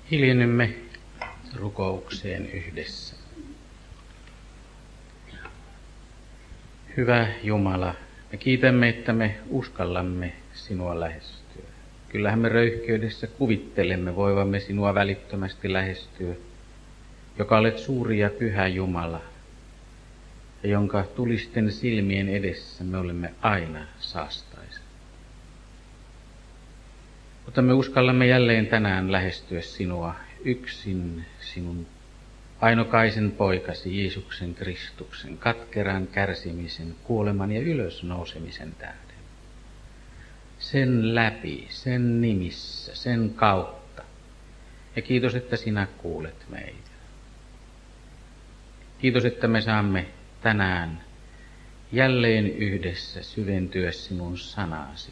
Hiljennymme rukoukseen yhdessä. Hyvä Jumala, me kiitämme, että me uskallamme sinua lähestyä. Kyllähän me röyhkeydessä kuvittelemme voivamme sinua välittömästi lähestyä, joka olet suuri ja pyhä Jumala, ja jonka tulisten silmien edessä me olemme aina saastaisia. Mutta me uskallamme jälleen tänään lähestyä sinua yksin sinun ainokaisen poikasi Jeesuksen Kristuksen katkeran kärsimisen, kuoleman ja ylösnousemisen tähden. Sen läpi, sen nimissä, sen kautta. Ja kiitos, että sinä kuulet meitä. Kiitos, että me saamme tänään jälleen yhdessä syventyä sinun sanasi.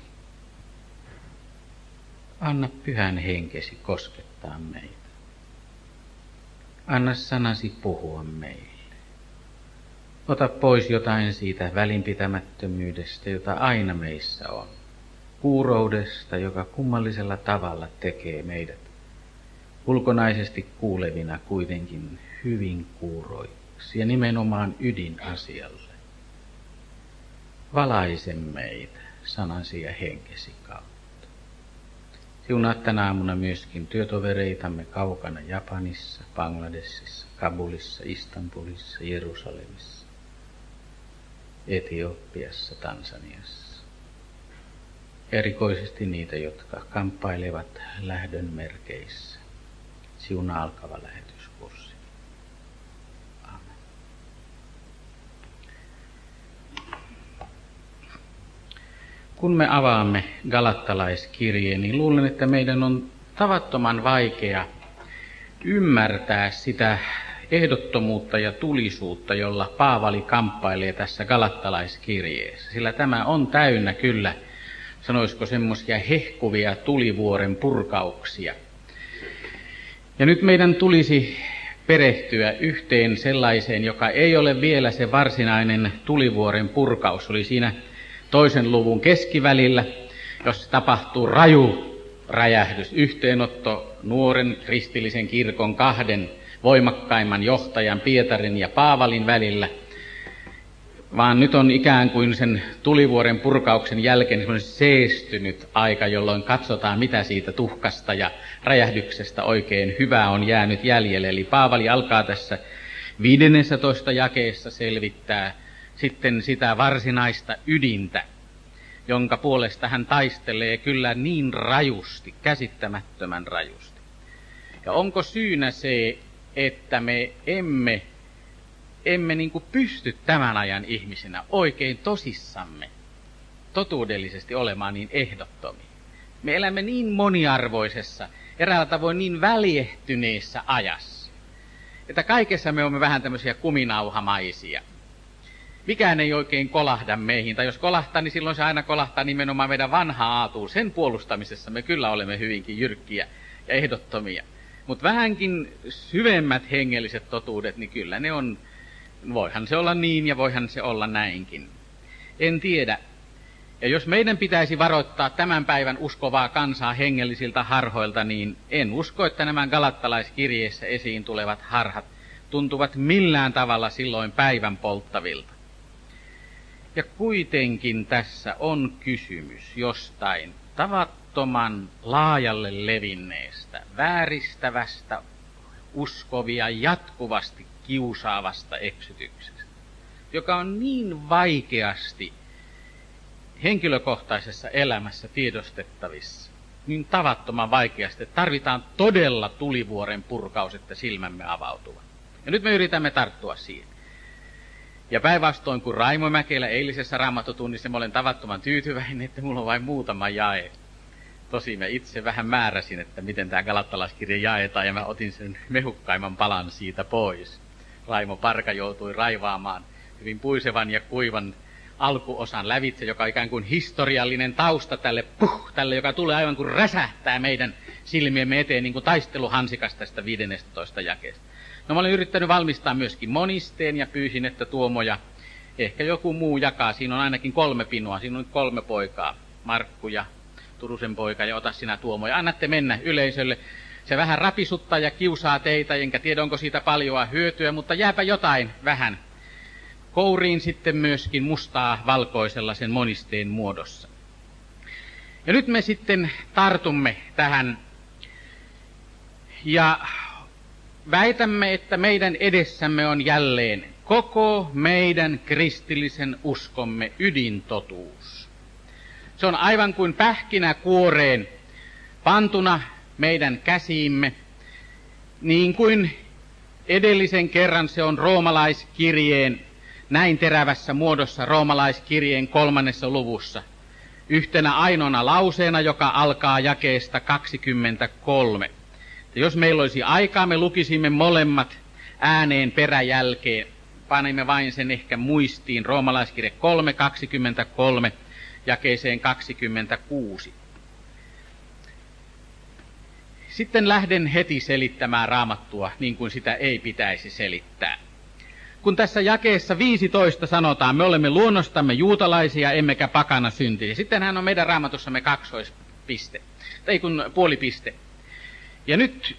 Anna pyhän henkesi koskettaa meitä. Anna sanasi puhua meille. Ota pois jotain siitä välinpitämättömyydestä, jota aina meissä on. Kuuroudesta, joka kummallisella tavalla tekee meidät ulkonaisesti kuulevina kuitenkin hyvin kuuroiksi ja nimenomaan ydinasialle. Valaise meitä sanasi ja henkesi kautta. Siunaa tänä aamuna myöskin työtovereitamme kaukana Japanissa, Bangladesissa, Kabulissa, Istanbulissa, Jerusalemissa, Etiopiassa, Tansaniassa. Erikoisesti niitä, jotka kamppailevat lähdön merkeissä. Siunaa alkava lähetyskurssi. Amen. Kun me avaamme galattalaiskirjeen, niin luulen, että meidän on tavattoman vaikea ymmärtää sitä ehdottomuutta ja tulisuutta, jolla Paavali kamppailee tässä galattalaiskirjeessä. Sillä tämä on täynnä kyllä, sanoisiko semmoisia hehkuvia tulivuoren purkauksia. Ja nyt meidän tulisi perehtyä yhteen sellaiseen, joka ei ole vielä se varsinainen tulivuoren purkaus. Oli siinä 2. luvun keskivälillä, jossa tapahtuu raju räjähdys, yhteenotto nuoren kristillisen kirkon 2 voimakkaimman johtajan Pietarin ja Paavalin välillä, vaan nyt on ikään kuin sen tulivuoren purkauksen jälkeen semmoinen seestynyt aika, jolloin katsotaan, mitä siitä tuhkasta ja räjähdyksestä oikein hyvää on jäänyt jäljelle. Eli Paavali alkaa tässä 15 jakeessa selvittää sitten sitä varsinaista ydintä, jonka puolesta hän taistelee kyllä niin rajusti, käsittämättömän rajusti. Ja onko syynä se, että me emme niin kuin pysty tämän ajan ihmisinä oikein tosissamme totuudellisesti olemaan niin ehdottomia. Me elämme niin moniarvoisessa, eräällä tavoin niin väljehtyneessä ajassa, että kaikessa me olemme vähän tämmöisiä kuminauhamaisia. Mikään ei oikein kolahda meihin, tai jos kolahtaa, niin silloin se aina kolahtaa nimenomaan meidän vanhaa aatuun. Sen puolustamisessa me kyllä olemme hyvinkin jyrkkiä ja ehdottomia. Mutta vähänkin syvemmät hengelliset totuudet, niin kyllä ne on, voihan se olla niin ja voihan se olla näinkin. En tiedä. Ja jos meidän pitäisi varoittaa tämän päivän uskovaa kansaa hengellisiltä harhoilta, niin en usko, että nämä galattalaiskirjeessä esiin tulevat harhat tuntuvat millään tavalla silloin päivän polttavilta. Ja kuitenkin tässä on kysymys jostain tavattoman laajalle levinneestä, vääristävästä, uskovia jatkuvasti kiusaavasta eksytyksestä, joka on niin vaikeasti henkilökohtaisessa elämässä tiedostettavissa, niin tavattoman vaikeasti, että tarvitaan todella tulivuoren purkaus, että silmämme avautuvat. Ja nyt me yritämme tarttua siihen. Ja päinvastoin kuin Raimo Mäkelä eilisessä Raamattotunnissa, mä olen tavattoman tyytyväinen, että mulla on vain muutama jae. Tosi mä itse vähän määräsin, että miten tämä galattalaiskirja jaetaan, ja mä otin sen mehukkaimman palan siitä pois. Raimo Parka joutui raivaamaan hyvin puisevan ja kuivan alkuosan lävitse, joka on ikään kuin historiallinen tausta tälle, joka tulee aivan kuin räsähtää meidän silmiemme eteen, niin kuin taisteluhansikas tästä 15 jakeesta. No mä olen yrittänyt valmistaa myöskin monisteen ja pyysin, että Tuomo ja ehkä joku muu jakaa. Siinä on ainakin 3 pinoa, siinä on nyt 3 poikaa, Markku ja Turusen poika ja ota sinä Tuomo. Ja annatte mennä yleisölle Se vähän rapisuttaa ja kiusaa teitä, enkä tiedä onko siitä paljoa hyötyä, mutta jääpä jotain vähän kouriin sitten myöskin mustaa valkoisella sen monisteen muodossa. Ja nyt me sitten tartumme tähän ja väitämme, että meidän edessämme on jälleen koko meidän kristillisen uskomme ydintotuus. Se on aivan kuin pähkinä kuoreen pantuna meidän käsiimme, niin kuin edellisen kerran se on roomalaiskirjeen näin terävässä muodossa roomalaiskirjeen 3. luvussa. Yhtenä ainoana lauseena, joka alkaa jakeesta 23. Ja jos meillä olisi aikaa, me lukisimme molemmat ääneen peräjälkeen. Panimme vain sen ehkä muistiin, roomalaiskirje 3:23 jakeeseen 26. Sitten lähden heti selittämään Raamattua niin kuin sitä ei pitäisi selittää. Kun tässä jakeessa 15 sanotaan, me olemme luonnostamme juutalaisia emmekä pakana syntisiä. Sittenhän on meidän Raamatussamme kaksoispiste, tai kun puolipiste. Ja nyt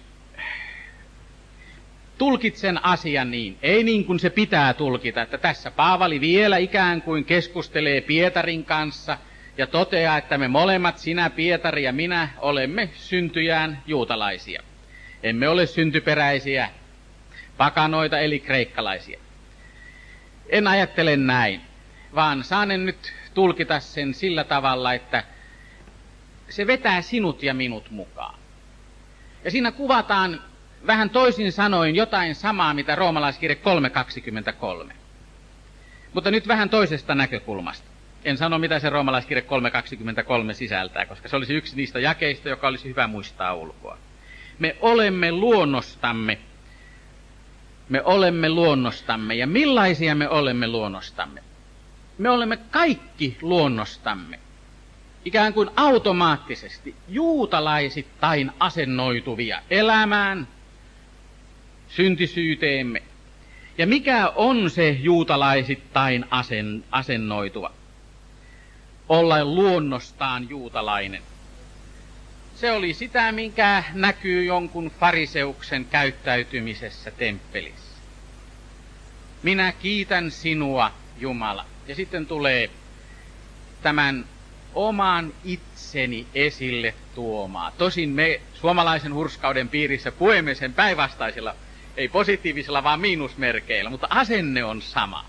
tulkitsen asian niin, ei niin kuin se pitää tulkita, että tässä Paavali vielä ikään kuin keskustelee Pietarin kanssa ja toteaa, että me molemmat, sinä Pietari ja minä, olemme syntyjään juutalaisia. Emme ole syntyperäisiä pakanoita eli kreikkalaisia. En ajattele näin, vaan saanen nyt tulkita sen sillä tavalla, että se vetää sinut ja minut mukaan. Ja siinä kuvataan vähän toisin sanoin jotain samaa, mitä roomalaiskirje 3:23. Mutta nyt vähän toisesta näkökulmasta. En sano, mitä se roomalaiskirje 3:23 sisältää, koska se olisi yksi niistä jakeista, joka olisi hyvä muistaa ulkoa. Me olemme luonnostamme. Me olemme luonnostamme. Ja millaisia me olemme luonnostamme? Me olemme kaikki luonnostamme. Ikään kuin automaattisesti juutalaisittain asennoituvia elämään, syntisyyteemme. Ja mikä on se juutalaisittain asennoituva? Olla luonnostaan juutalainen. Se oli sitä, minkä näkyy jonkun fariseuksen käyttäytymisessä temppelissä. Minä kiitän sinua, Jumala. Ja sitten tulee tämän oman itseni esille tuomaa. Tosin me suomalaisen hurskauden piirissä puemme sen päinvastaisilla, ei positiivisilla, vaan miinusmerkeillä, mutta asenne on sama.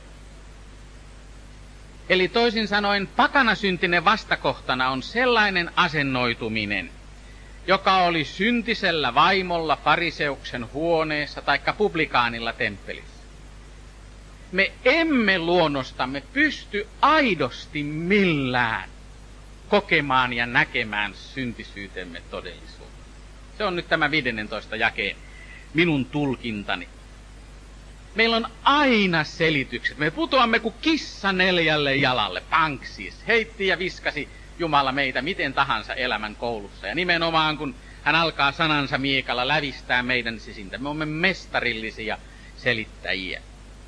Eli toisin sanoen pakanasyntinen vastakohtana on sellainen asennoituminen, joka oli syntisellä vaimolla fariseuksen huoneessa taikka publikaanilla temppelissä. Me emme luonnostamme pysty aidosti millään kokemaan ja näkemään syntisyytemme todellisuutta. Se on nyt tämä 15 jakeen minun tulkintani. Meillä on aina selitykset. Me putoamme kuin kissa 4 jalalle, panksis. Heitti ja viskasi Jumala meitä miten tahansa elämän koulussa. Ja nimenomaan kun hän alkaa sanansa miekalla lävistää meidän sisintä. Me olemme mestarillisia selittäjiä.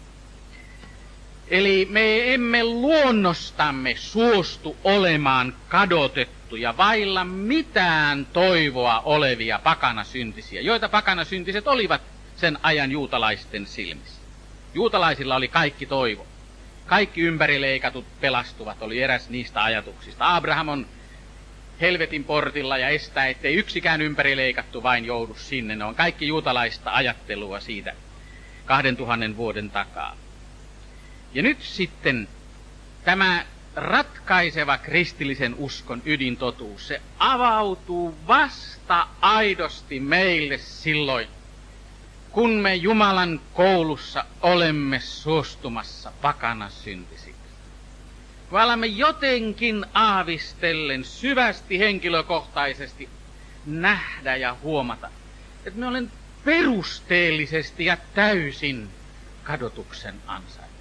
Eli me emme luonnostamme suostu olemaan kadotettuja vailla mitään toivoa olevia pakanasyntisiä, joita pakanasyntiset olivat sen ajan juutalaisten silmissä. Juutalaisilla oli kaikki toivo. Kaikki ympärileikatut pelastuvat, oli eräs niistä ajatuksista. Abraham on helvetin portilla ja estää, ettei yksikään ympärileikattu vain joudu sinne. Ne on kaikki juutalaista ajattelua siitä 2000 vuoden takaa. Ja nyt sitten tämä ratkaiseva kristillisen uskon ydintotuus, se avautuu vasta aidosti meille silloin, kun me Jumalan koulussa olemme suostumassa pakanasyntisiksi. Kun alamme jotenkin aavistellen syvästi henkilökohtaisesti nähdä ja huomata, että me olen perusteellisesti ja täysin kadotuksen ansainnut.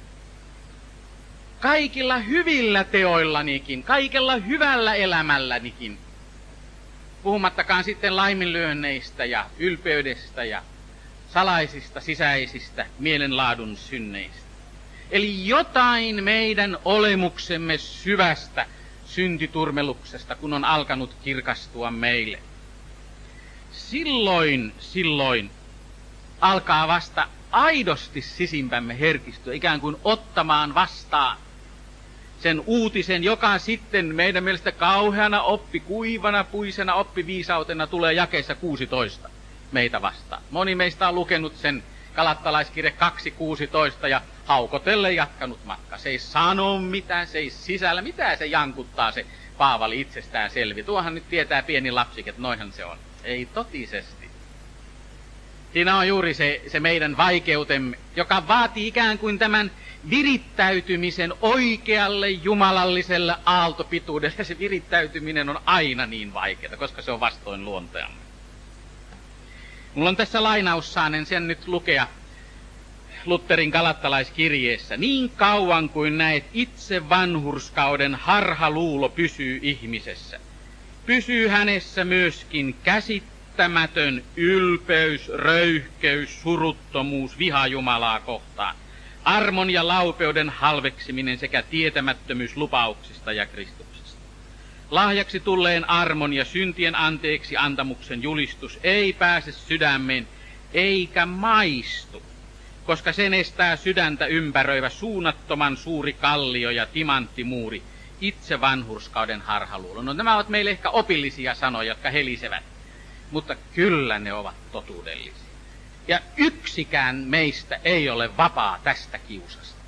Kaikilla hyvillä teoillanikin, kaikella hyvällä elämällänikin, puhumattakaan sitten laiminlyönneistä ja ylpeydestä ja salaisista sisäisistä mielenlaadun synneistä. Eli jotain meidän olemuksemme syvästä syntiturmeluksesta, kun on alkanut kirkastua meille. silloin alkaa vasta aidosti sisimpämme herkistyä, ikään kuin ottamaan vastaan sen uutisen, joka sitten meidän mielestä kauheana kuivana puisena oppiviisautena tulee jakeessa 16 meitä vastaan. Moni meistä on lukenut sen Galattalaiskirje 2.16 ja haukotelle jatkanut matka. Se ei sano mitään, se ei sisällä mitään, se jankuttaa se Paavali itsestään selvi. Tuohan nyt tietää pieni lapsikin, että noinhan se on. Ei totisesti. Siinä on juuri se meidän vaikeutemme, joka vaatii ikään kuin tämän virittäytymisen oikealle jumalalliselle aaltopituudelle. Se virittäytyminen on aina niin vaikeaa, koska se on vastoin luonteamme. Mulla on tässä lainaus, saanen sen nyt lukea Lutherin Galattalaiskirjeessä. Niin kauan kuin näet itse vanhurskauden harhaluulo pysyy ihmisessä, pysyy hänessä myöskin käsittämätön ylpeys, röyhkeys, suruttomuus, viha Jumalaa kohtaan, armon ja laupeuden halveksiminen sekä tietämättömyys lupauksista ja Kristuksesta. Lahjaksi tulleen armon ja syntien anteeksi antamuksen julistus ei pääse sydämeen eikä maistu, koska sen estää sydäntä ympäröivä suunnattoman suuri kallio ja timanttimuuri, itse vanhurskauden harhaluulo. No nämä ovat meille ehkä opillisia sanoja, jotka helisevät, mutta kyllä ne ovat totuudellisia. Ja yksikään meistä ei ole vapaa tästä kiusasta.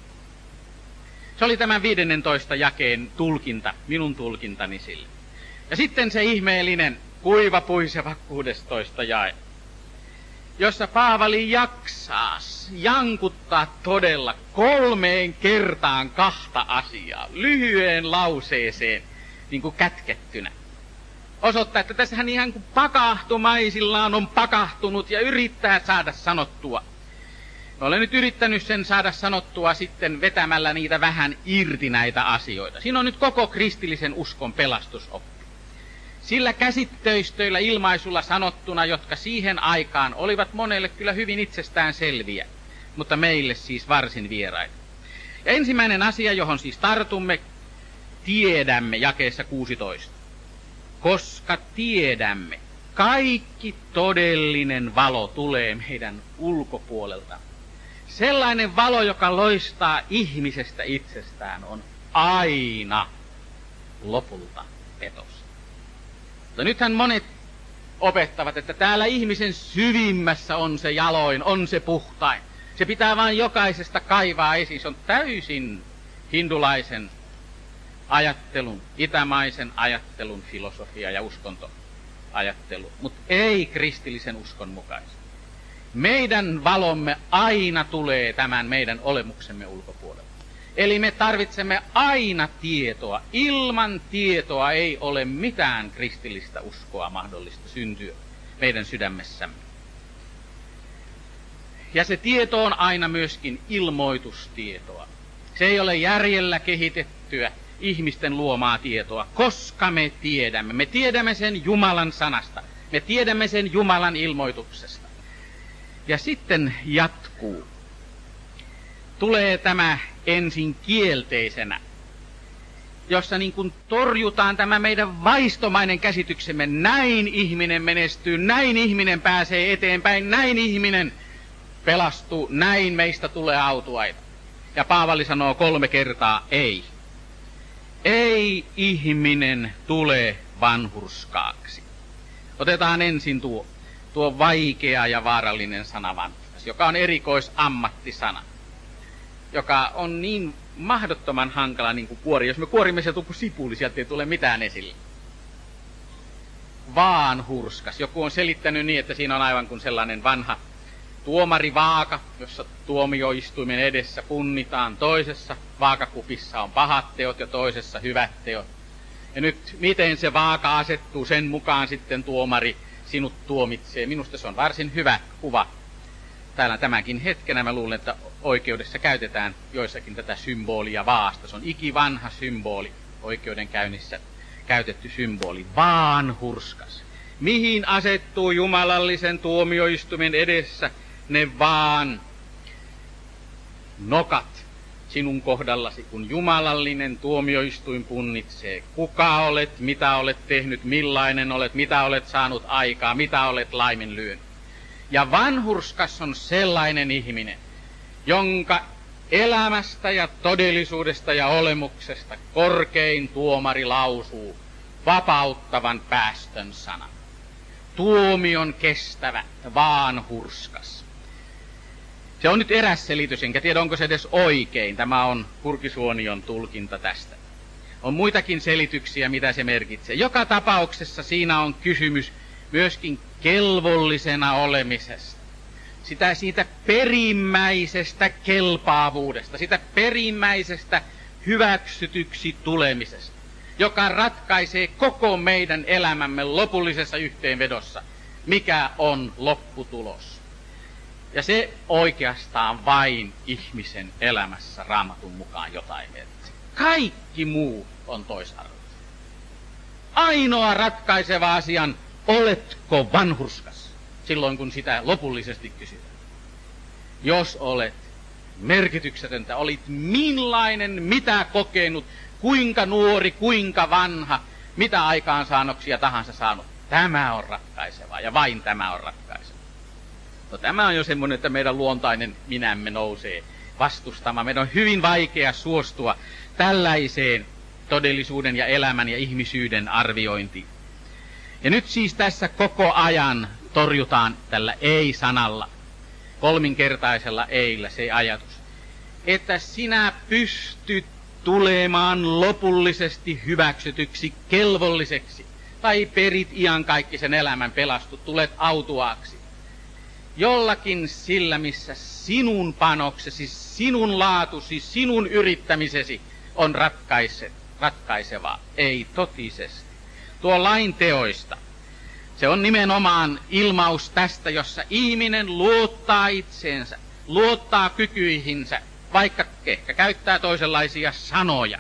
Se oli tämän 15 jakeen tulkinta, minun tulkintani sille. Ja sitten se ihmeellinen, kuivapuiseva 16 jae, jossa Paavali jaksaa jankuttaa todella 3 kertaan 2 asiaa, lyhyeen lauseeseen, niin kuin kätkettynä. Osoittaa, että tässä hän ihan kuin pakahtumaisillaan on pakahtunut ja yrittää saada sanottua. Olen nyt yrittänyt sen saada sanottua sitten vetämällä niitä vähän irti näitä asioita. Siinä on nyt koko kristillisen uskon pelastusoppi. Sillä käsitteistöillä ilmaisulla sanottuna, jotka siihen aikaan olivat monelle kyllä hyvin itsestään selviä, mutta meille siis varsin vieraita. Ja ensimmäinen asia, johon siis tartumme, tiedämme jakeessa 16. Koska tiedämme, kaikki todellinen valo tulee meidän ulkopuolelta. Sellainen valo, joka loistaa ihmisestä itsestään, on aina lopulta petos. Mutta nythän monet opettavat, että täällä ihmisen syvimmässä on se jaloin, on se puhtain. Se pitää vain jokaisesta kaivaa esiin. Se on täysin hindulaisen ajattelun, itämaisen ajattelun filosofia ja uskontoajattelu, mutta ei kristillisen uskon mukaisesti. Meidän valomme aina tulee tämän meidän olemuksemme ulkopuolelta. Eli me tarvitsemme aina tietoa. Ilman tietoa ei ole mitään kristillistä uskoa mahdollista syntyä meidän sydämessämme. Ja se tieto on aina myöskin ilmoitustietoa. Se ei ole järjellä kehitettyä ihmisten luomaa tietoa, koska me tiedämme. Me tiedämme sen Jumalan sanasta. Me tiedämme sen Jumalan ilmoituksesta. Ja sitten jatkuu. Tulee tämä ensin kielteisenä, jossa niin kuin torjutaan tämä meidän vaistomainen käsityksemme. Näin ihminen menestyy, näin ihminen pääsee eteenpäin, näin ihminen pelastuu, näin meistä tulee autuaita. Ja Paavali sanoo 3 kertaa ei. Ei ihminen tule vanhurskaaksi. Otetaan ensin tuo vaikea ja vaarallinen sana vanhurskas, joka on erikoisammattisana, joka on niin mahdottoman hankala niin kuin kuori. Jos me kuorimme sieltä kuin sipuli, sieltä ei tule mitään esille. Vanhurskas. Joku on selittänyt niin, että siinä on aivan kuin sellainen vanha tuomarivaaka, jossa tuomioistuimen edessä punnitaan. Toisessa vaakakupissa on pahat teot ja toisessa hyvät teot. Ja nyt miten se vaaka asettuu, sen mukaan sitten tuomari sinut tuomitsee. Minusta se on varsin hyvä kuva. Täällä tämänkin hetkenä mä luulen, että oikeudessa käytetään joissakin tätä symbolia vaasta. Se on ikivanha symboli, oikeudenkäynnissä käytetty symboli. Vanhurskas. Mihin asettuu jumalallisen tuomioistuimen edessä ne vaan nokat, sinun kohdallasi, kun jumalallinen tuomioistuin punnitsee. Kuka olet, mitä olet tehnyt, millainen olet, mitä olet saanut aikaa, mitä olet laiminlyönyt. Ja vanhurskas on sellainen ihminen, jonka elämästä ja todellisuudesta ja olemuksesta korkein tuomari lausuu vapauttavan päästön sanan. Tuomion kestävä, vanhurskas. Se on nyt eräs selitys, enkä tiedä onko se edes oikein. Tämä on Kurkisuonion tulkinta tästä. On muitakin selityksiä, mitä se merkitsee. Joka tapauksessa siinä on kysymys myöskin kelvollisena olemisesta. Siitä perimmäisestä kelpaavuudesta, sitä perimmäisestä hyväksytyksi tulemisesta, joka ratkaisee koko meidän elämämme lopullisessa yhteenvedossa, mikä on lopputulos. Ja se oikeastaan vain ihmisen elämässä Raamatun mukaan jotain merkitsee. Kaikki muu on toisarvoista. Ainoa ratkaiseva asian, oletko vanhurskas, silloin kun sitä lopullisesti kysytään. Jos olet merkityksetöntä, olit millainen, mitä kokenut, kuinka nuori, kuinka vanha, mitä aikaansaannoksia tahansa saanut. Tämä on ratkaisevaa ja vain tämä on ratkaiseva. No tämä on jo semmoinen, että meidän luontainen minämme nousee vastustamaan. Meidän on hyvin vaikea suostua tällaiseen todellisuuden ja elämän ja ihmisyyden arviointiin. Ja nyt siis tässä koko ajan torjutaan tällä ei-sanalla, kolminkertaisella eillä se ajatus, että sinä pystyt tulemaan lopullisesti hyväksytyksi, kelvolliseksi, tai perit iankaikkisen elämän pelastut, tulet autuaaksi. Jollakin sillä, missä sinun panoksesi, sinun laatusi, sinun yrittämisesi on ratkaisevaa, ei totisesti. Tuo lain teoista, se on nimenomaan ilmaus tästä, jossa ihminen luottaa itseensä, luottaa kykyihinsä, vaikka ehkä käyttää toisenlaisia sanoja.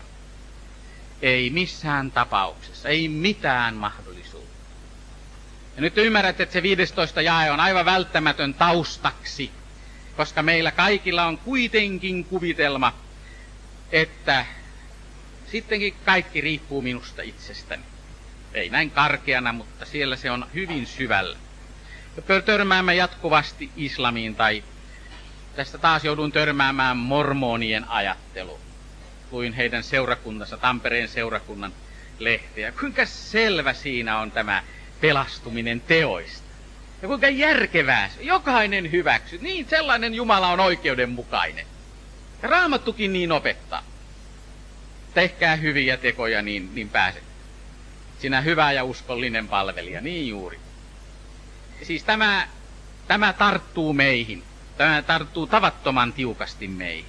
Ei missään tapauksessa, ei mitään mahdollisuutta. Ja nyt ymmärrät, että se 15 jae on aivan välttämätön taustaksi, koska meillä kaikilla on kuitenkin kuvitelma, että sittenkin kaikki riippuu minusta itsestäni. Ei näin karkeana, mutta siellä se on hyvin syvällä. Ja törmäämme jatkuvasti islamiin, tai tästä taas joudun törmäämään mormonien ajatteluun. Luin heidän seurakuntansa, Tampereen seurakunnan lehteä. Kuinka selvä siinä on tämä pelastuminen teoista. Ja kuinka järkevää se. Jokainen hyväksyy. Niin, sellainen Jumala on oikeudenmukainen. Ja Raamattukin niin opettaa. Tehkää hyviä tekoja, niin pääset. Sinä hyvä ja uskollinen palvelija, niin juuri. Siis tämä tarttuu meihin. Tämä tarttuu tavattoman tiukasti meihin.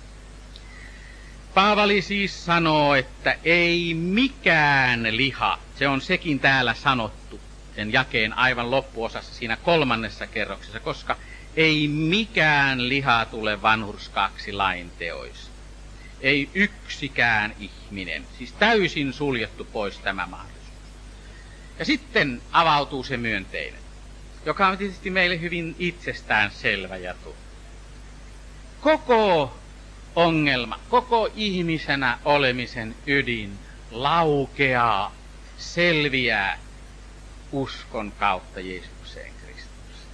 Paavali siis sanoo, että ei mikään liha, se on sekin täällä sanottu, sen jakeen aivan loppuosassa siinä 3. kerroksessa, koska ei mikään liha tule vanhurskaaksi lain teoista. Ei yksikään ihminen, siis täysin suljettu pois tämä mahdollisuus. Ja sitten avautuu se myönteinen, joka on tietysti meille hyvin itsestään selvä ja tuttu. Koko ongelma, koko ihmisenä olemisen ydin laukeaa, selviää uskon kautta Jeesukseen Kristukseen.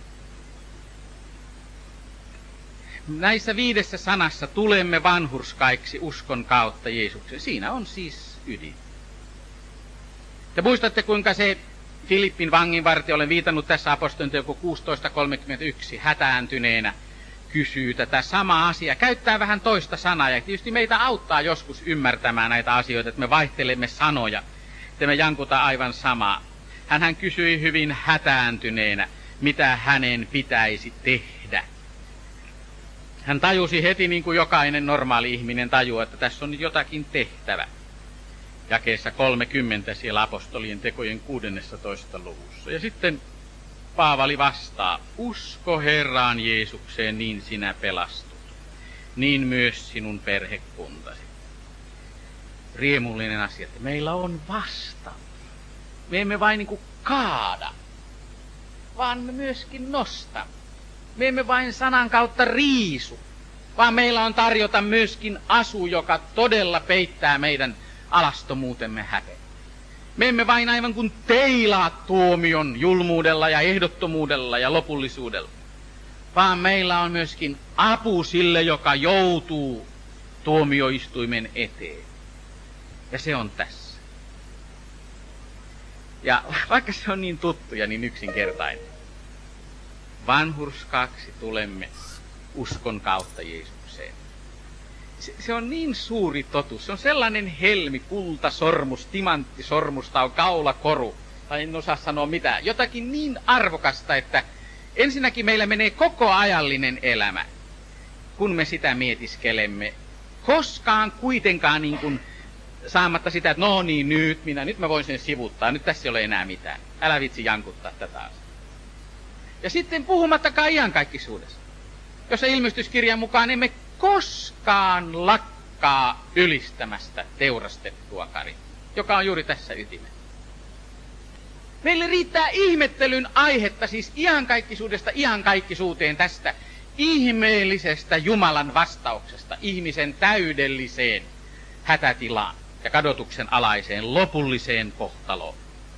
Näissä 5 sanassa tulemme vanhurskaiksi uskon kautta Jeesukseen. Siinä on siis ydin. Te muistatte, kuinka se Filippin vanginvartija, olen viitannut tässä apostoliteon 16:31, hätääntyneenä kysyy tätä samaa asiaa. Käyttää vähän toista sanaa, ja tietysti meitä auttaa joskus ymmärtämään näitä asioita, että me vaihtelemme sanoja, että me jankuta aivan samaa. Hän kysyi hyvin hätääntyneenä, mitä hänen pitäisi tehdä. Hän tajusi heti, niin kuin jokainen normaali ihminen tajuaa, että tässä on jotakin tehtävä. Jakeessa 30 siellä apostolien tekojen 16. luvussa. Ja sitten Paavali vastaa, usko Herraan Jeesukseen, niin sinä pelastut, niin myös sinun perhekuntasi. Riemullinen asia, että meillä on vasta. Me emme vain niin kuin kaada, vaan me myöskin nostamme. Me emme vain sanan kautta riisu, vaan meillä on tarjota myöskin asu, joka todella peittää meidän alastomuutemme häpeä. Me emme vain aivan kuin teilaa tuomion julmuudella ja ehdottomuudella ja lopullisuudella, vaan meillä on myöskin apu sille, joka joutuu tuomioistuimen eteen. Ja se on tässä. Ja vaikka se on niin tuttu ja niin yksinkertainen, vanhurskaaksi tulemme uskon kautta Jeesukseen. Se on niin suuri totuus. Se on sellainen helmi, kultasormus, timanttisormus tai kaulakoru, tai en osaa sanoa mitään. Jotakin niin arvokasta, että ensinnäkin meillä menee koko ajallinen elämä, kun me sitä mietiskelemme. Koskaan kuitenkaan niin kuin saamatta sitä, että no niin, nyt mä voin sen sivuttaa, nyt tässä ei ole enää mitään. Älä vitsi jankuttaa tätä asiaa. Ja sitten puhumattakaan iankaikkisuudesta, jossa ilmestyskirjan mukaan emme koskaan lakkaa ylistämästä teurastettua Karia, joka on juuri tässä ytimessä. Meille riittää ihmettelyn aihetta, siis iankaikkisuudesta iankaikkisuuteen, tästä ihmeellisestä Jumalan vastauksesta ihmisen täydelliseen hätätilaan ja kadotuksen alaiseen lopulliseen kohtaloon.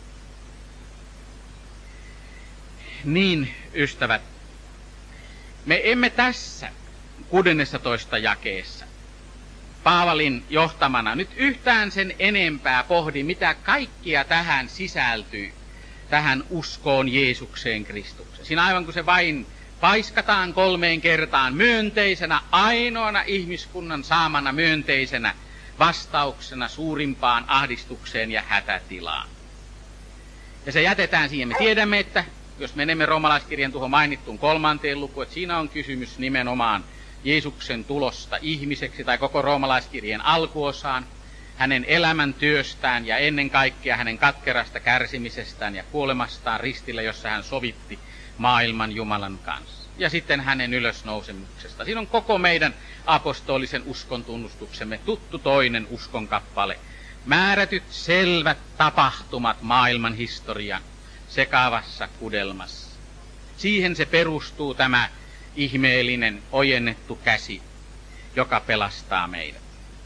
Niin, ystävät, me emme tässä 16 jakeessa Paavalin johtamana nyt yhtään sen enempää pohdi, mitä kaikkia tähän sisältyy, tähän uskoon Jeesukseen Kristukseen. Siinä aivan kun se vain paiskataan 3 kertaan myönteisenä, ainoana ihmiskunnan saamana myönteisenä vastauksena suurimpaan ahdistukseen ja hätätilaan. Ja se jätetään siihen. Me tiedämme, että jos menemme roomalaiskirjan tuohon mainittuun 3. lukuun, että siinä on kysymys nimenomaan Jeesuksen tulosta ihmiseksi tai koko roomalaiskirjan alkuosaan, hänen elämäntyöstään ja ennen kaikkea hänen katkerasta kärsimisestään ja kuolemastaan ristillä, jossa hän sovitti maailman Jumalan kanssa. Ja sitten hänen ylösnousemuksesta. Siinä on koko meidän apostolisen uskon tunnustuksemme tuttu toinen uskonkappale. Määrätyt selvät tapahtumat maailman historian sekaavassa kudelmassa. Siihen se perustuu tämä ihmeellinen ojennettu käsi, joka pelastaa meidät.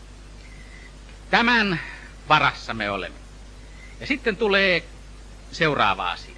Tämän varassa me olemme. Ja sitten tulee seuraava asia.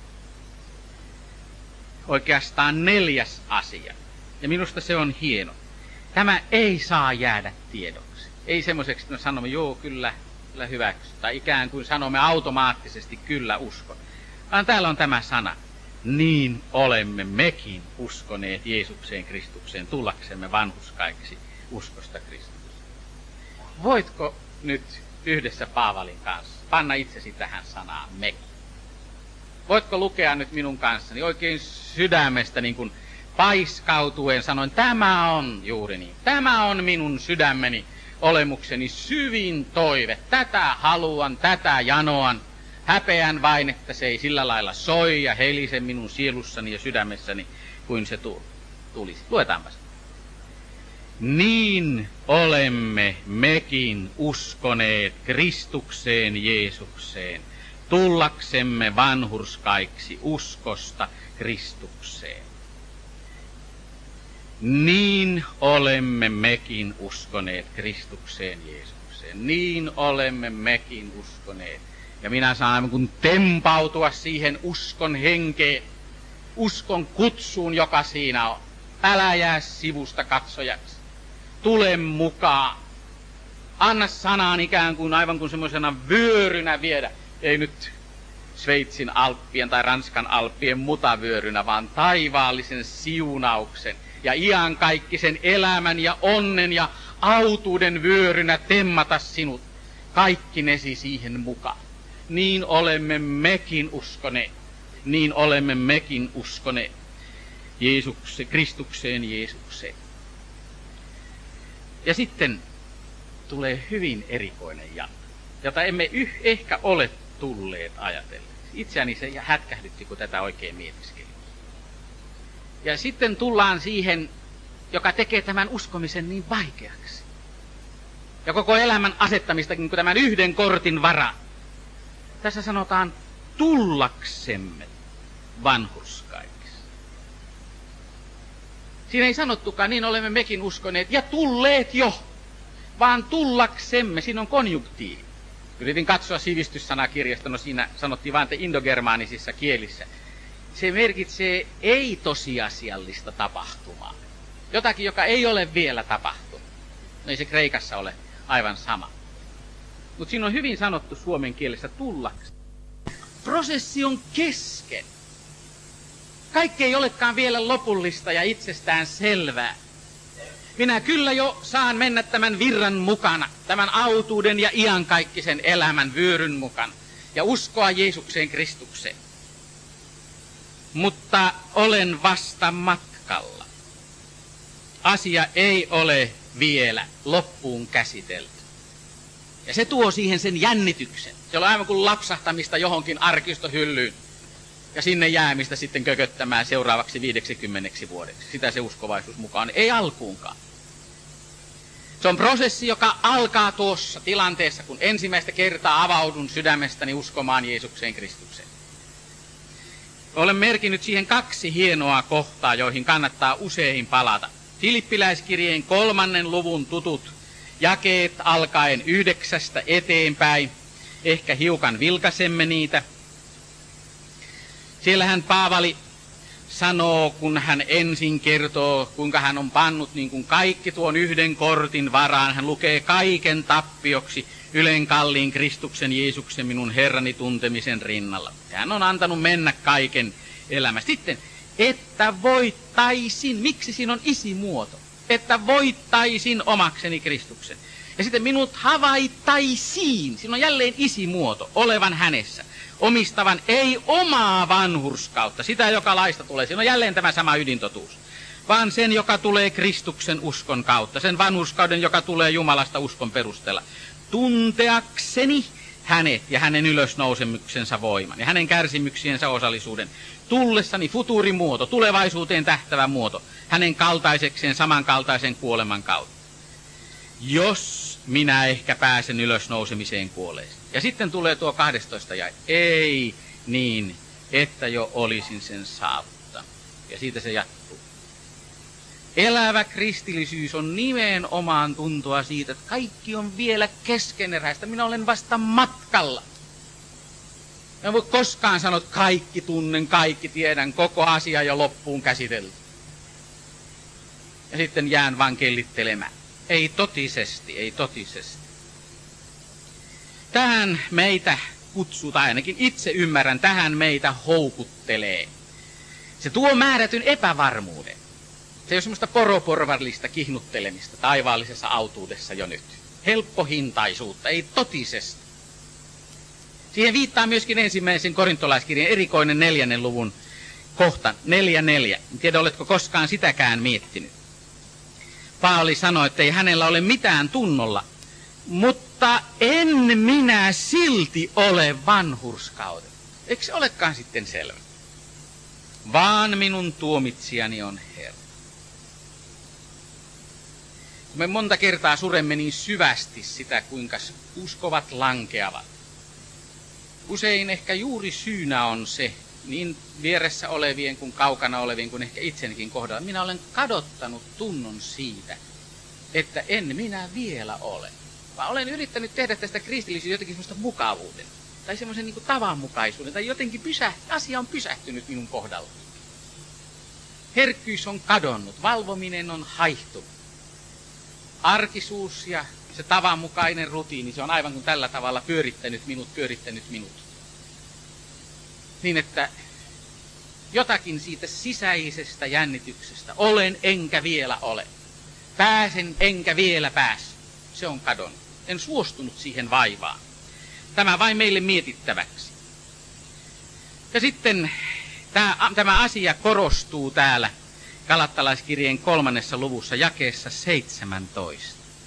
Oikeastaan 4. asia. Ja minusta se on hieno. Tämä ei saa jäädä tiedoksi. Ei semmoiseksi, että me sanomme, joo, kyllä hyväksy. Tai ikään kuin sanomme automaattisesti, kyllä uskon. Vaan täällä on tämä sana. Niin olemme mekin uskoneet Jeesukseen Kristukseen tullaksemme vanhurskaiksi uskosta Kristukseen. Voitko nyt yhdessä Paavalin kanssa panna itsesi tähän sanaan mekin? Voitko lukea nyt minun kanssani oikein sydämestä niin kuin paiskautuen sanoin, tämä on juuri niin. Tämä on minun sydämeni, olemukseni syvin toive. Tätä haluan, tätä janoan. Häpeän vain, että se ei sillä lailla soi ja helise minun sielussani ja sydämessäni kuin se tulisi. Luetaanpa se. Niin olemme mekin uskoneet Kristukseen Jeesukseen, tullaksemme vanhurskaiksi uskosta Kristukseen. Niin olemme mekin uskoneet Kristukseen Jeesukseen. Niin olemme mekin uskoneet. Ja minä saan kun tempautua siihen uskon henkeen, uskon kutsuun, joka siinä on. Älä jää sivusta katsojaksi. Tule mukaan. Anna sanaan ikään kuin aivan kuin semmoisena vyörynä viedä. Ei nyt Sveitsin alppien tai Ranskan alppien mutavyörynä, vaan taivaallisen siunauksen ja iankaikkisen elämän ja onnen ja autuuden vyörynä temmata sinut. Kaikkinesi siihen mukaan. Niin olemme mekin uskoneet. Niin olemme mekin uskoneet Kristukseen Jeesukseen. Ja sitten tulee hyvin erikoinen jatka, jota emme ehkä ole tulleet ajatellen. Itseäni se hätkähdytti, kun tätä oikein mietiskelin. Ja sitten tullaan siihen, joka tekee tämän uskomisen niin vaikeaksi. Ja koko elämän asettamistakin kuin tämän yhden kortin varaan. Tässä sanotaan tullaksemme vanhurskaiksi. Siinä ei sanottukaan, niin olemme mekin uskoneet ja tulleet jo, vaan tullaksemme. Siinä on konjunktiivi. Yritin katsoa sivistyssanakirjasta, no siinä sanottiin vain, että indogermaanisissa kielissä. Se merkitsee ei-tosiasiallista tapahtumaa. Jotakin, joka ei ole vielä tapahtunut. No ei se kreikassa ole aivan sama. Mutta siinä on hyvin sanottu suomen kielessä tullakseen. Prosessi on kesken. Kaikki ei olekaan vielä lopullista ja itsestään selvää. Minä kyllä jo saan mennä tämän virran mukana, tämän autuuden ja iankaikkisen elämän vyöryn mukana ja uskoa Jeesukseen Kristukseen. Mutta olen vasta matkalla. Asia ei ole vielä loppuun käsitelty. Ja se tuo siihen sen jännityksen. Se on aivan kuin lapsahtamista johonkin arkistohyllyyn ja sinne jäämistä sitten kököttämään seuraavaksi 50 vuodeksi. Sitä se uskovaisuus mukaan ei alkuunkaan. Se on prosessi, joka alkaa tuossa tilanteessa, kun ensimmäistä kertaa avaudun sydämestäni uskomaan Jeesukseen Kristukseen. Olen merkinnyt siihen 2 hienoa kohtaa, joihin kannattaa usein palata. Filippiläiskirjeen 3. luvun tutut jakeet alkaen 9 eteenpäin. Ehkä hiukan vilkaisemme niitä. Siellähän Paavali sanoo, kun hän ensin kertoo, kuinka hän on pannut niin kuin kaikki tuon yhden kortin varaan. Hän lukee kaiken tappioksi ylen kalliin Kristuksen Jeesuksen minun Herrani tuntemisen rinnalla. Hän on antanut mennä kaiken elämästä. Sitten, että voittaisin, miksi siinä on isimuoto? Että voittaisin omakseni Kristuksen. Ja sitten minut havaittaisiin, siinä on jälleen isimuoto, olevan hänessä. Omistavan ei omaa vanhurskautta, sitä joka laista tulee. Siinä on jälleen tämä sama ydintotuus. Vaan sen, joka tulee Kristuksen uskon kautta. Sen vanhurskauden, joka tulee Jumalasta uskon perusteella. Tunteakseni hänet ja hänen ylösnousemuksensa voiman ja hänen kärsimyksiensä osallisuuden. Tullessani futuurimuoto, tulevaisuuteen tähtävä muoto. Hänen kaltaisekseen samankaltaisen kuoleman kautta. Jos minä ehkä pääsen ylösnousemiseen kuolleeseen. Ja sitten tulee tuo 12 jae. Ei niin, että jo olisin sen saavuttanut. Ja siitä se jatkuu. Elävä kristillisyys on nimenomaan tuntoa siitä, että kaikki on vielä keskeneräistä. Minä olen vasta matkalla. En voi koskaan sanoa, että kaikki tunnen, kaikki tiedän, koko asia jo loppuun käsitelty. Ja sitten jään vaan kellittelemään. Ei totisesti, ei totisesti. Tähän meitä kutsutaan, ainakin itse ymmärrän, tähän meitä houkuttelee. Se tuo määrätyn epävarmuuden. Se ei ole semmoista poroporvarillista kihnuttelemista taivaallisessa autuudessa jo nyt. Helppohintaisuutta, ei totisesti. Siihen viittaa myöskin ensimmäisen korintolaiskirjan erikoinen 4. luvun kohta, 4.4. En tiedä, oletko koskaan sitäkään miettinyt. Paavali sanoi, että ei hänellä ole mitään tunnolla, mutta en minä silti ole vanhurskauden. Eikö se olekaan sitten selvä? Vaan minun tuomitsijani on Herra. Me monta kertaa suremme niin syvästi sitä, kuinka uskovat lankeavat. Usein ehkä juuri syynä on se, niin vieressä olevien kuin kaukana olevien kuin ehkä itsenikin kohdalla. Minä olen kadottanut tunnon siitä, että en minä vielä ole. Vaan olen yrittänyt tehdä tästä kristillisyydestä jotenkin semmoista mukavuuden. Tai semmoisen niin kuin tavanmukaisuuden. Tai jotenkin asia on pysähtynyt minun kohdalla. Herkkyys on kadonnut. Valvominen on haihtunut. Arkisuus ja se tavanmukainen rutiini, se on aivan kuin tällä tavalla pyörittänyt minut. Niin, että jotakin siitä sisäisestä jännityksestä, olen enkä vielä ole, pääsen enkä vielä pääse, se on kadonnut. En suostunut siihen vaivaan. Tämä vain meille mietittäväksi. Ja sitten tämä asia korostuu täällä Galattalaiskirjeen 3. luvussa jakeessa 17.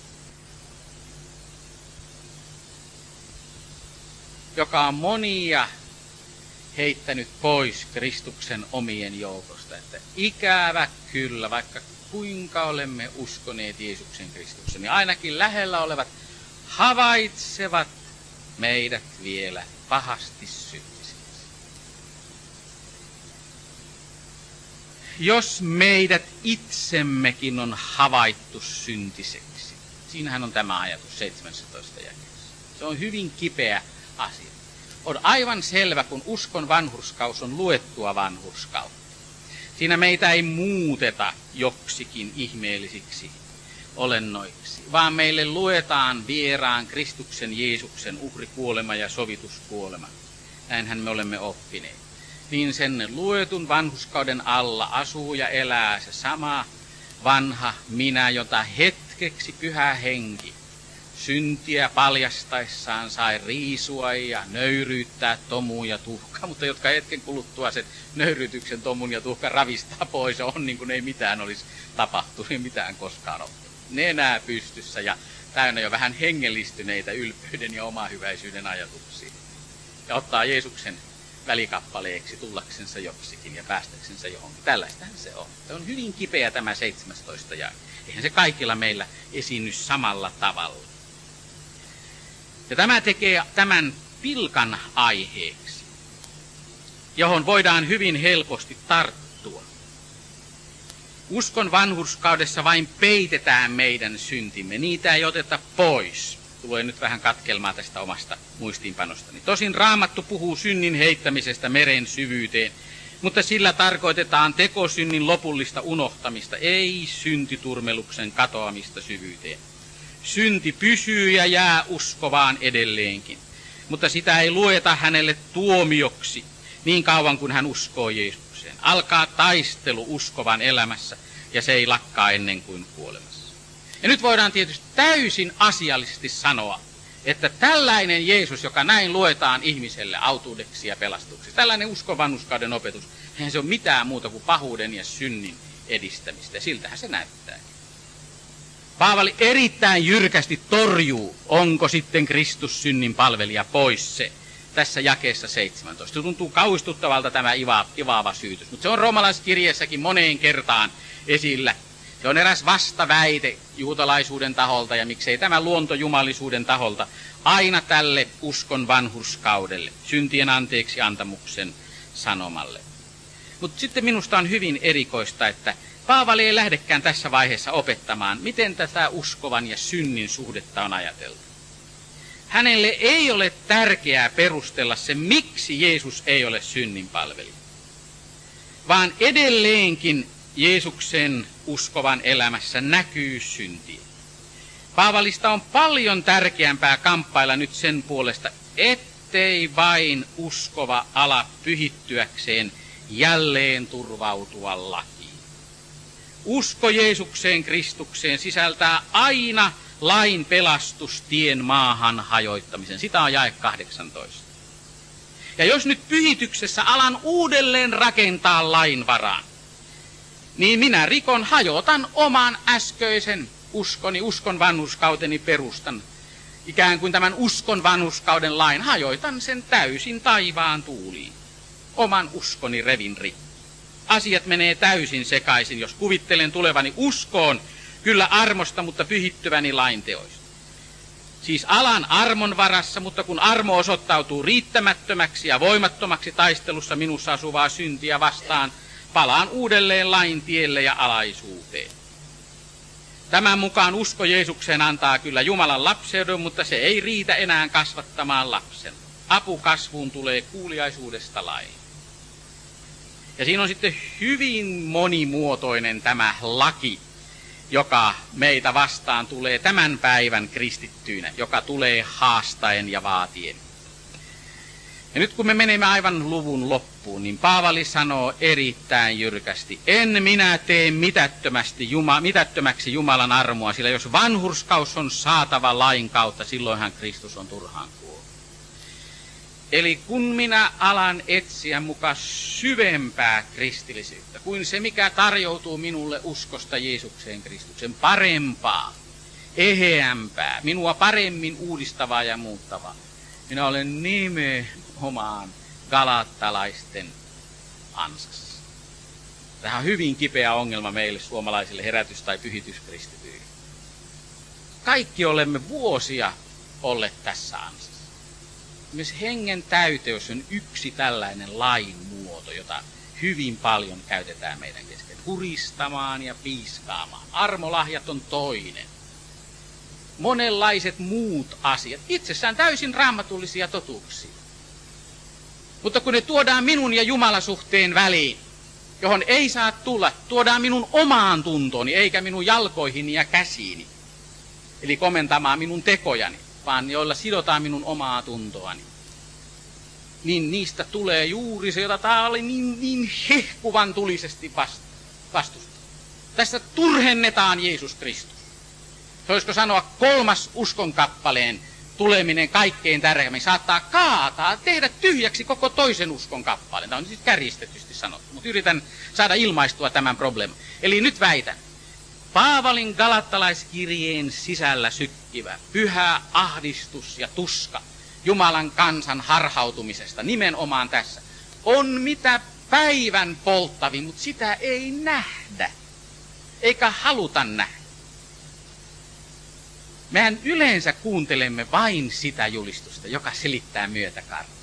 Joka on monia heittänyt pois Kristuksen omien joukosta. Että ikävä kyllä, vaikka kuinka olemme uskoneet Jeesuksen Kristuksen, niin ainakin lähellä olevat havaitsevat meidät vielä pahasti syyllisiksi. jos meidät itsemmekin on havaittu syntiseksi? Siinähän on tämä ajatus 17 jakeessa. Se on hyvin kipeä asia. On aivan selvä, kun uskon vanhurskaus on luettua vanhurskautta. Siinä meitä ei muuteta joksikin ihmeellisiksi olennoiksi, vaan meille luetaan vieraan Kristuksen Jeesuksen uhrikuolema ja sovituskuolema. Näinhän me olemme oppineet. Niin sen luetun vanhurskauden alla asuu ja elää se sama vanha minä, jota hetkeksi Pyhä Henki syntiä paljastaessaan sai riisua ja nöyryyttää tomuun ja tuhkaa, mutta jotka hetken kuluttua sen nöyryytyksen, tomun ja tuhkan ravistaa pois, on niin kuin ei mitään olisi tapahtunut, ei mitään koskaan ole. Nenää pystyssä ja täynnä jo vähän hengellistyneitä ylpeyden ja omahyväisyyden ajatuksia. Ja ottaa Jeesuksen välikappaleeksi tullaksensa joksikin ja päästäksensä johonkin. Tällaistähän se on. Se on hyvin kipeä tämä 17 jae. Eihän se kaikilla meillä esiinny samalla tavalla. Ja tämä tekee tämän pilkan aiheeksi, johon voidaan hyvin helposti tarttua. Uskon vanhurskaudessa vain peitetään meidän syntimme, niitä ei oteta pois. Tulee nyt vähän katkelmaa tästä omasta muistiinpanostani. Tosin Raamattu puhuu synnin heittämisestä meren syvyyteen, mutta sillä tarkoitetaan tekosynnin lopullista unohtamista, ei syntiturmeluksen katoamista syvyyteen. Synti pysyy ja jää uskovaan edelleenkin, mutta sitä ei lueta hänelle tuomioksi niin kauan kuin hän uskoo Jeesukseen. Alkaa taistelu uskovan elämässä ja se ei lakkaa ennen kuin kuolemassa. Ja nyt voidaan tietysti täysin asiallisesti sanoa, että tällainen Jeesus, joka näin luetaan ihmiselle autuudeksi ja pelastukseksi, tällainen uskon vanhurskauden opetus, eihän se ole mitään muuta kuin pahuuden ja synnin edistämistä. Ja siltähän se näyttää. Paavali erittäin jyrkästi torjuu, onko sitten Kristus synnin palvelija pois se. Tässä jakeessa 17. Se tuntuu kauhistuttavalta tämä ivaava syytys, mutta se on roomalaiskirjeessäkin moneen kertaan esillä. Se on eräs vastaväite juutalaisuuden taholta ja miksei tämä luontojumalisuuden taholta aina tälle uskon vanhurskaudelle, syntien anteeksi antamuksen sanomalle. Mutta sitten minusta on hyvin erikoista, että Paavali ei lähdekään tässä vaiheessa opettamaan, miten tätä uskovan ja synnin suhdetta on ajateltu. Hänelle ei ole tärkeää perustella se, miksi Jeesus ei ole synnin palvelija, vaan edelleenkin Jeesuksen uskovan elämässä näkyy syntiä. Paavalista on paljon tärkeämpää kamppailla nyt sen puolesta, ettei vain uskova ala pyhittyäkseen jälleen turvautua lakiin. Usko Jeesukseen Kristukseen sisältää aina lain pelastustien maahan hajottamisen. Sitä on jae 18. Ja jos nyt pyhityksessä alan uudelleen rakentaa lain varaan, niin minä hajotan oman äskeisen uskon vanhurskauteni perustan. Ikään kuin tämän uskon vanhurskauden lain hajoitan sen täysin taivaan tuuliin. Oman uskoni revin rikki. Asiat menee täysin sekaisin, jos kuvittelen tulevani uskoon, kyllä armosta, mutta pyhittyväni lainteoista. Siis alan armon varassa, mutta kun armo osoittautuu riittämättömäksi ja voimattomaksi taistelussa minussa asuvaa syntiä vastaan, palaan uudelleen lain tielle ja alaisuuteen. Tämän mukaan usko Jeesukseen antaa kyllä Jumalan lapseuden, mutta se ei riitä enää kasvattamaan lapsen. Apu kasvuun tulee kuuliaisuudesta lain. Ja siinä on sitten hyvin monimuotoinen tämä laki, joka meitä vastaan tulee tämän päivän kristittyinä, joka tulee haastaen ja vaatien. Ja nyt kun me menemme aivan luvun loppuun, niin Paavali sanoo erittäin jyrkästi, en minä tee mitättömäksi Jumalan armoa, sillä jos vanhurskaus on saatava lain kautta, silloinhan Kristus on turhaan kuollut. Eli kun minä alan etsiä muka syvempää kristillisyyttä, kuin se mikä tarjoutuu minulle uskosta Jeesukseen Kristuksen, parempaa, eheämpää, minua paremmin uudistavaa ja muuttavaa, minä olen nimenomaan galattalaisten ansassa. Tämä on hyvin kipeä ongelma meille suomalaisille herätys- tai pyhityskristityille. Kaikki olemme vuosia olleet tässä ansassa. Myös hengen täyteys on yksi tällainen lain muoto, jota hyvin paljon käytetään meidän kesken. kuristamaan ja piiskaamaan. Armolahjat on toinen. Monenlaiset muut asiat, itsessään täysin raamatullisia totuuksia. Mutta kun ne tuodaan minun ja Jumalan suhteen väliin, johon ei saa tulla, tuodaan minun omaan tuntooni, eikä minun jalkoihini ja käsiini. Eli komentamaan minun tekojani, vaan joilla sidotaan minun omaa tuntoani. Niin niistä tulee juuri se, jota tämä oli niin hehkuvan tulisesti vastusta. Tässä turhennetaan Jeesus Kristus. Se olisiko sanoa kolmas uskonkappaleen tuleminen kaikkein tärkeimmin. Saattaa kaataa, tehdä tyhjäksi koko toisen uskonkappaleen. Tämä on siis kärjistetysti sanottu, mutta yritän saada ilmaistua tämän probleeman. Eli nyt väitän. Paavalin galattalaiskirjeen sisällä sykkivä, pyhä ahdistus ja tuska Jumalan kansan harhautumisesta, nimenomaan tässä, on mitä päivän polttavin, mutta sitä ei nähdä, eikä haluta nähdä. Mehän yleensä kuuntelemme vain sitä julistusta, joka selittää myötäkarvaa.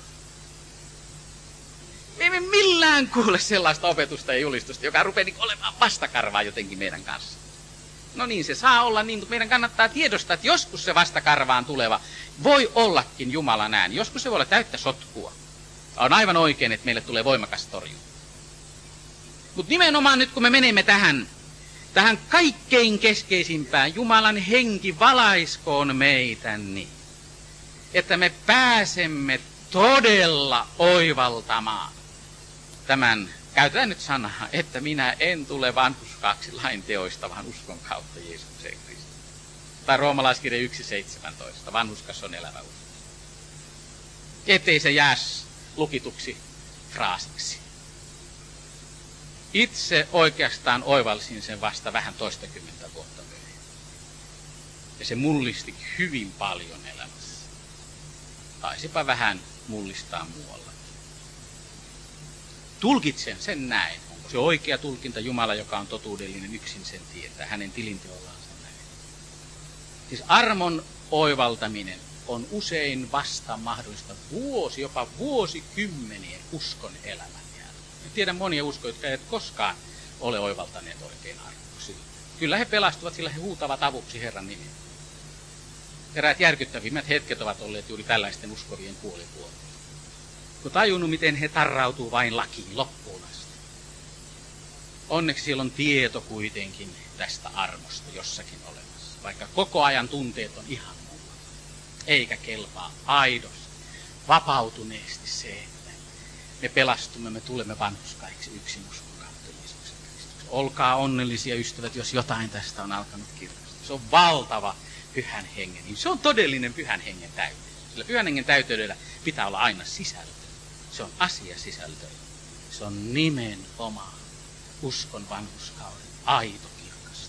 Me emme millään kuule sellaista opetusta ja julistusta, joka rupeaa olemaan vastakarvaa jotenkin meidän kanssa. No niin, se saa olla niin, mutta meidän kannattaa tiedostaa, että joskus se vastakarvaan tuleva voi ollakin Jumalan ääni. Joskus se voi olla täyttä sotkua. On aivan oikein, että meille tulee voimakas torjunta. Mutta nimenomaan nyt, kun me menemme tähän kaikkein keskeisimpään, Jumalan henki valaiskoon meitä niin, että me pääsemme todella oivaltamaan tämän, käytetään nyt sanaa, että minä en tule vanhurskaaksi lain teoista, vaan uskon kautta Jeesukseen Kristus. Tai Roomalaiskirja 1.17, vanhurskas on elävä usko. Ettei se jää lukituksi fraasiksi. Itse oikeastaan oivalsin sen vasta vähän toistakymmentä vuotta myöhemmin. Ja se mullisti hyvin paljon elämässä. Taisipa vähän mullistaa muuallakin. Tulkitsen sen näin. Onko se oikea tulkinta? Jumala, joka on totuudellinen, yksin sen tietää. Hänen tilinteollaan sen näin. Siis armon oivaltaminen on usein vasta mahdollista jopa vuosikymmenien uskon elämän jälkeen. Tiedän monia uskoja, jotka eivät koskaan ole oivaltaneet oikein armoksi. Kyllä he pelastuvat, sillä he huutavat avuksi Herran nimiä. Eräät järkyttävimmät hetket ovat olleet juuri tällaisten uskovien puolipuolella. Kun tajunnut, miten he tarrautuu vain lakiin loppuun asti. Onneksi siellä on tieto kuitenkin tästä armosta jossakin olemassa, vaikka koko ajan tunteet on ihan muuta. Eikä kelpaa aidosti, vapautuneesti se, että me pelastumme, me tulemme vanhurskaiksi yksin uskon kautta Jeesuksen Kristuksen. Olkaa onnellisia ystävät, jos jotain tästä on alkanut kirkastua. Se on valtava pyhän hengen. Niin se on todellinen pyhän hengen täyteys. Sillä pyhän hengen täyteydellä pitää olla aina sisältö. Se on asiasisältö. Se on nimenomaan uskon vanhurskauden aito kirkastuminen.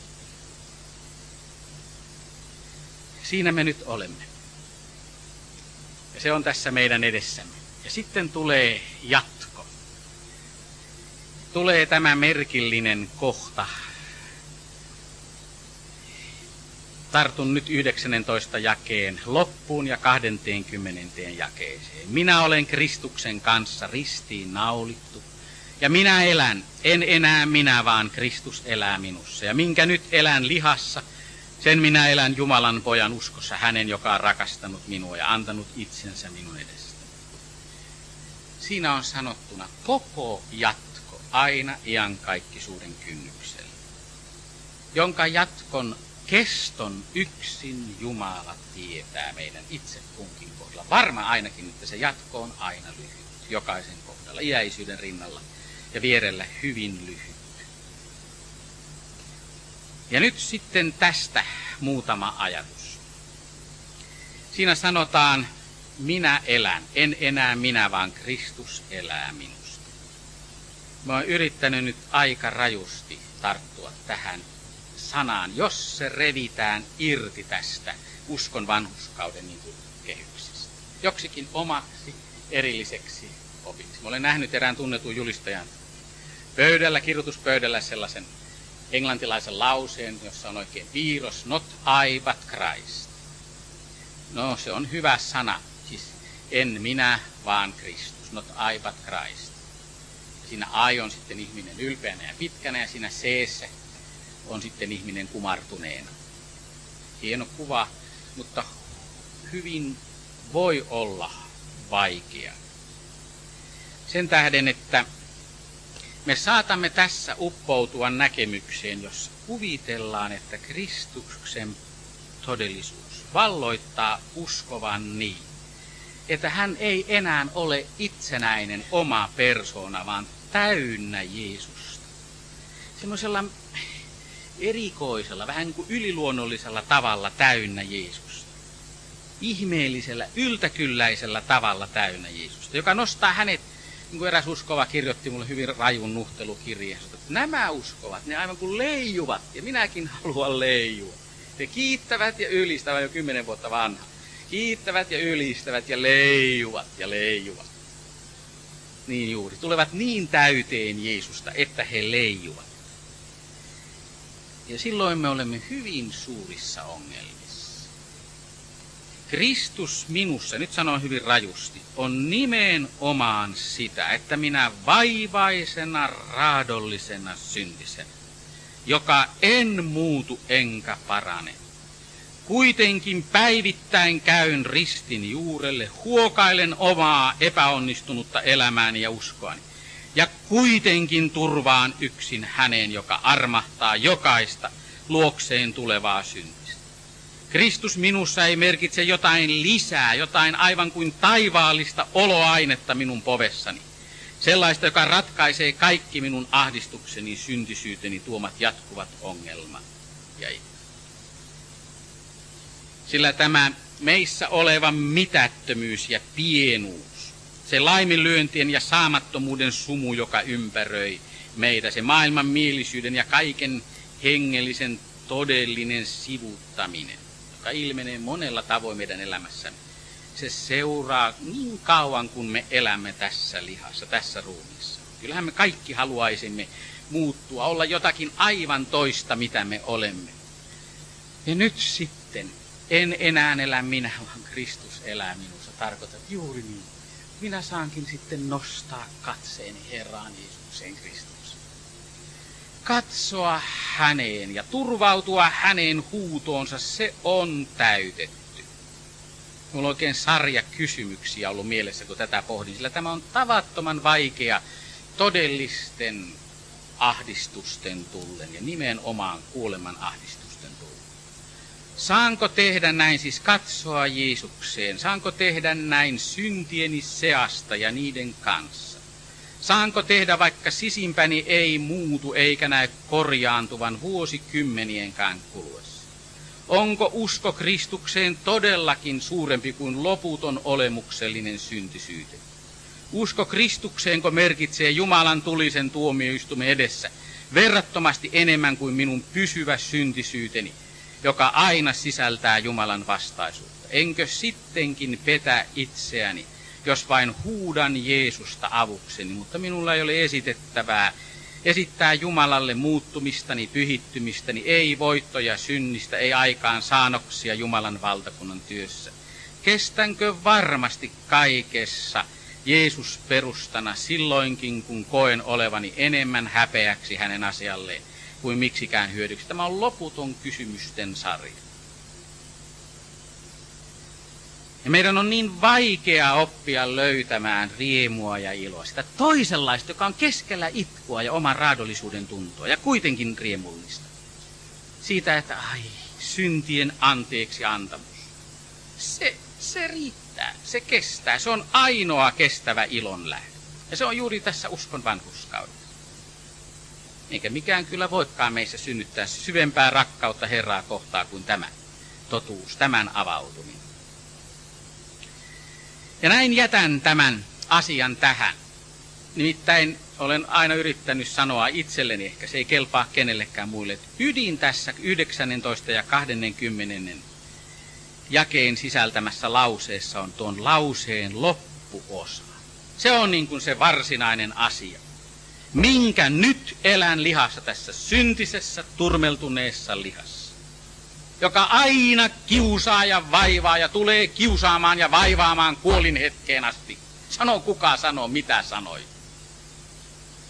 Siinä me nyt olemme. Ja se on tässä meidän edessämme. Ja sitten tulee jatko. Tulee tämä merkillinen kohta. Tartun nyt 19 jakeen loppuun ja 20. jakeeseen. Minä olen Kristuksen kanssa ristiin naulittu. Ja minä elän, en enää minä, vaan Kristus elää minussa. Ja minkä nyt elän lihassa, sen minä elän Jumalan pojan uskossa, hänen, joka on rakastanut minua ja antanut itsensä minun edestä. Siinä on sanottuna koko jatko aina iankaikkisuuden kynnyksellä, jonka jatkon keston yksin Jumala tietää meidän itse kunkin kohdalla. Varma ainakin, että se jatko on aina lyhyt, jokaisen kohdalla, iäisyyden rinnalla ja vierellä hyvin lyhyt. Ja nyt sitten tästä muutama ajatus. Siinä sanotaan, minä elän, en enää minä, vaan Kristus elää minusta. Mä oon yrittänyt nyt aika rajusti tarttua tähän sanaan, jos se revitään irti tästä uskon vanhurskauden niin kuin kehyksistä. Joksikin omaksi erilliseksi opiksi. Mä olen nähnyt erään tunnetun julistajan pöydällä, kirjoituspöydällä sellaisen englantilaisen lauseen, jossa on oikein viiros, not I but Christ. No, se on hyvä sana, siis en minä, vaan Kristus, not I but Christ. Siinä A on sitten ihminen ylpeänä ja pitkänä ja siinä C on sitten ihminen kumartuneena. Hieno kuva, mutta hyvin voi olla vaikea. Sen tähden, että me saatamme tässä uppoutua näkemykseen, jossa kuvitellaan, että Kristuksen todellisuus valloittaa uskovan niin, että hän ei enää ole itsenäinen oma persoona, vaan täynnä Jeesusta. Semmoisella erikoisella, vähän niin kuin yliluonnollisella tavalla täynnä Jeesusta. Ihmeellisellä, yltäkylläisellä tavalla täynnä Jeesusta, joka nostaa hänet, niin kuin eräs uskova kirjoitti mulle hyvin rajun nuhtelukirjeen, että nämä uskovat, ne aivan kuin leijuvat, ja minäkin haluan leijua. He kiittävät ja ylistävät, jo 10 vuotta vanha. Kiittävät ja ylistävät ja leijuvat ja leijuvat. Niin juuri, tulevat niin täyteen Jeesusta, että he leijuvat. Ja silloin me olemme hyvin suurissa ongelmissa. Kristus minussa, nyt sanon hyvin rajusti, on nimenomaan sitä, että minä vaivaisena, raadollisena syntisenä, joka en muutu enkä parane. Kuitenkin päivittäin käyn ristin juurelle, huokailen omaa epäonnistunutta elämääni ja uskoani. Ja kuitenkin turvaan yksin häneen, joka armahtaa jokaista luokseen tulevaa syntistä. Kristus minussa ei merkitse jotain lisää, jotain aivan kuin taivaallista oloainetta minun povessani. Sellaista, joka ratkaisee kaikki minun ahdistukseni, syntisyyteni tuomat jatkuvat ongelmat ja ikä. Sillä tämä meissä oleva mitättömyys ja pienuus, se laiminlyöntien ja saamattomuuden sumu, joka ympäröi meitä, se maailman mielisyyden ja kaiken hengellisen todellinen sivuttaminen, joka ilmenee monella tavoin meidän elämässämme, se seuraa niin kauan, kun me elämme tässä lihassa, tässä ruumiissa. Kyllähän me kaikki haluaisimme muuttua, olla jotakin aivan toista, mitä me olemme. Ja nyt sitten en enää elä minä, vaan Kristus elää minussa. Tarkoitat juuri niin. Minä saankin sitten nostaa katseeni Herraan Jeesukseen Kristukseen. Katsoa häneen ja turvautua hänen huutoonsa, se on täytetty. Minulla on oikein sarja kysymyksiä ollut mielessä, kun tätä pohdin, sillä tämä on tavattoman vaikea todellisten ahdistusten tullen ja nimenomaan kuoleman ahdistusten tullen. Saanko tehdä näin, siis katsoa Jeesukseen? Saanko tehdä näin syntieni seasta ja niiden kanssa? Saanko tehdä, vaikka sisimpäni ei muutu eikä näe korjaantuvan vuosikymmenienkään kuluessa? Onko usko Kristukseen todellakin suurempi kuin loputon olemuksellinen syntisyyte? Usko Kristukseenko merkitsee Jumalan tulisen tuomioistuimen edessä verrattomasti enemmän kuin minun pysyvä syntisyyteni, joka aina sisältää Jumalan vastaisuutta? Enkö sittenkin petä itseäni, jos vain huudan Jeesusta avukseni, mutta minulla ei ole esittää Jumalalle muuttumistani, pyhittymistäni, ei voittoja synnistä, ei aikaan saanoksia Jumalan valtakunnan työssä. Kestänkö varmasti kaikessa Jeesus perustana silloinkin, kun koen olevani enemmän häpeäksi hänen asialleen kuin miksikään hyödyksi? Tämä on loputon kysymysten sarja. Ja meidän on niin vaikea oppia löytämään riemua ja iloa, sitä toisenlaista, joka on keskellä itkua ja oman raadollisuuden tuntoa, ja kuitenkin riemullista. Siitä, että syntien anteeksi antamus. Se riittää, se kestää, se on ainoa kestävä ilon lähde. Ja se on juuri tässä uskon vanhurskaudessa. Eikä mikään kyllä voikaan meissä synnyttää syvempää rakkautta Herraa kohtaan kuin tämä totuus, tämän avautuminen. Ja näin jätän tämän asian tähän. Nimittäin olen aina yrittänyt sanoa itselleni, ehkä se ei kelpaa kenellekään muille, että ydin tässä 19 ja 20 jakeen sisältämässä lauseessa on tuon lauseen loppuosa. Se on niin kuin se varsinainen asia. Minkä nyt elän lihassa, tässä syntisessä, turmeltuneessa lihassa, joka aina kiusaa ja vaivaa ja tulee kiusaamaan ja vaivaamaan kuolin hetkeen asti. Sano kuka sanoo, mitä sanoi.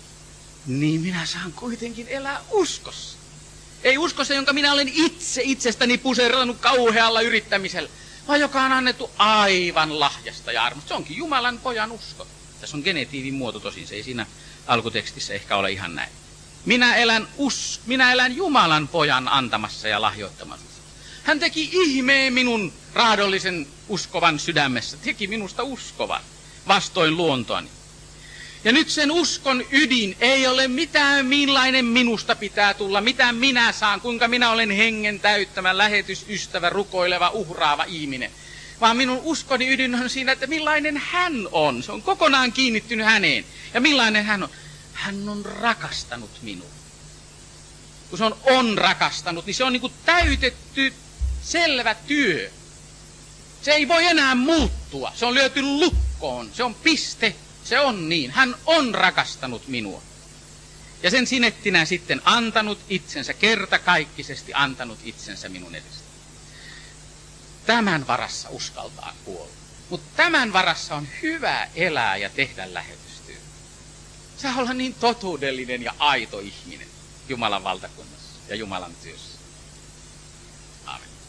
niin minä saan kuitenkin elää uskossa. Ei uskossa, jonka minä olen itsestäni puserrannut kauhealla yrittämisellä, vaan joka on annettu aivan lahjasta ja armosta. Se onkin Jumalan pojan usko. Tässä on genetiivin muoto tosin, se ei siinä alkutekstissä ehkä ole ihan näin. Minä elän Jumalan pojan antamassa ja lahjoittamassa. Hän teki ihmeen minun raadollisen uskovan sydämessä, teki minusta uskovan vastoin luontoani. Ja nyt sen uskon ydin ei ole mitään, millainen minusta pitää tulla, mitä minä saan, kuinka minä olen hengen täyttämä, lähetysystävä, rukoileva, uhraava ihminen. Vaan minun uskoni ydin on siinä, että millainen hän on. Se on kokonaan kiinnittynyt häneen. Ja millainen hän on? Hän on rakastanut minua. Kun se on rakastanut, niin se on niin kuin täytetty selvä työ. Se ei voi enää muuttua. Se on lyöty lukkoon. Se on piste. Se on niin. Hän on rakastanut minua. Ja sen sinettinä sitten antanut itsensä, kertakaikkisesti antanut itsensä minun edestä. Tämän varassa uskaltaa kuolla. Mutta tämän varassa on hyvä elää ja tehdä lähetystyötä. Saa olla niin totuudellinen ja aito ihminen Jumalan valtakunnassa ja Jumalan työssä. Aamen.